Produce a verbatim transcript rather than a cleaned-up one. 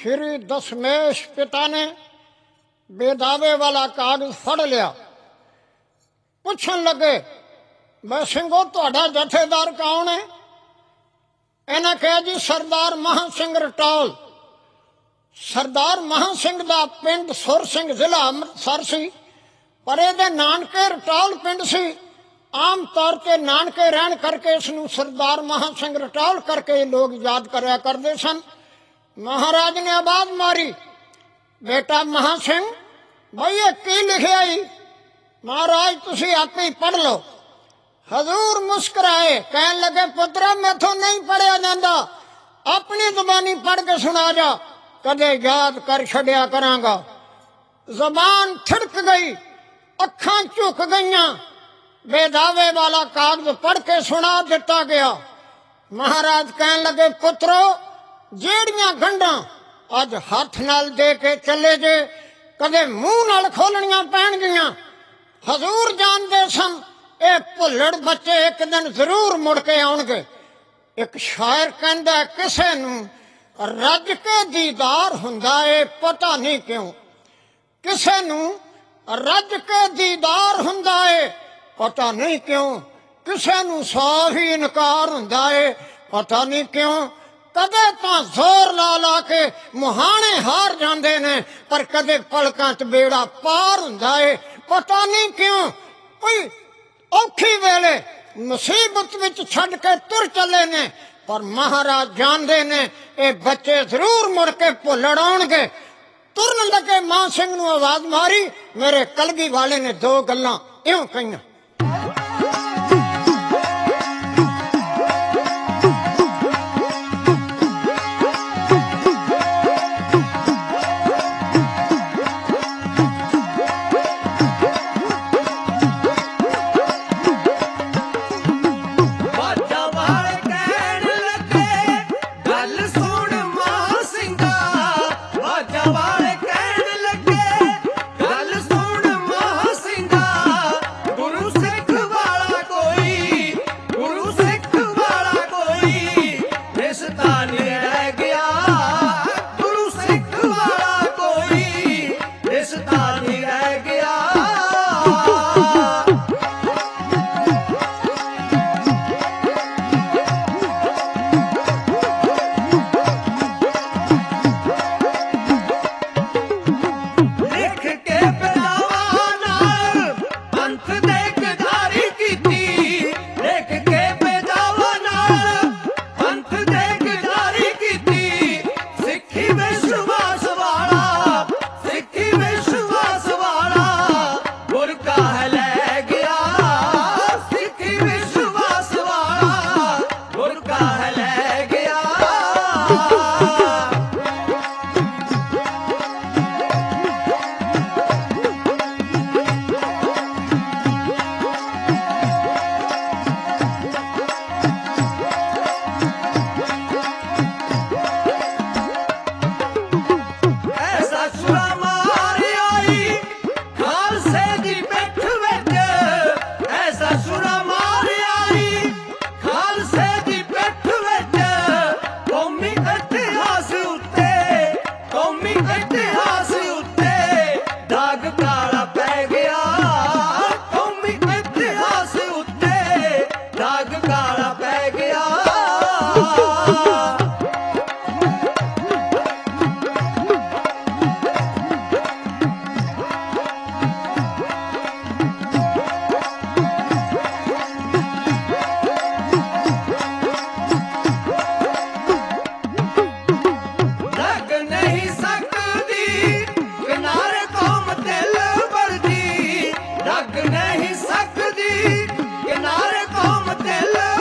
श्री दशमेश पिता ने बेदावे वाला कागज फड़ लिया। पुछन लगे, मैं सिंघो तुहाडा जथेदार कौन है? इन्हें कहा जी सरदार महा सिंह रटौल। सरदार महा सिंह दा पिंड सुर सिंह जिला अमृतसर सी, पर इहदे नानके रटौल पिंड सी। आम तौर पर नानके रहन करके इसनूं सरदार महा सिंह रटौल करके लोग याद करया करते सन। महाराज ने आवाज मारी, बेटा महा सिंह बई ये की लिखिया ही? महाराज तुसी आप ही पढ़ लो। हजूर मुस्कुराए, कहन लगे पुत्रा मैथों नहीं पढ़िया जाता, अपनी जुबानी पढ़ के सुना जा, कदे याद कर छड़िया करांगा। जबान थिड़क गई, अखां झुक गईयां। बेदावे वाला कागज पढ़ के सुना दिता गया। महाराज कहन लगे पुत्रो जेड़ियां गंढा अज हाथ नाल दे के चले जे, कदे मुंह नाल खोलनियां पैणगियां। हजूर जानदे सन ए भुल्लड़ बच्चे एक दिन जरूर मुड़ के आउणगे। एक शायर कहंदा किसे नूं रज के दीदार हुंदा है पता नहीं क्यों, किसे नूं रज के दीदार हुंदा है पता नहीं क्यों, किसे नूं सौ ही इनकार हुंदा है पता नहीं क्यों। कदे तां जोर ला ला के मुहाने हार जांदे ने, पर कदे पलकां च बेड़ा पार हुंदा है पता नहीं क्यों। कोई औखी वेले मुसीबत विच छड्ड के तुर चले ने, पर महाराज जानदे ने ए बच्चे जरूर मुड़ के भुल्लड़ आउणगे। तुरन लगे मां सिंह नूं आवाज मारी, मेरे कलगी वाले ने दो गल्लां इउं कहियां। नहीं सकदी किनारे कौम दिल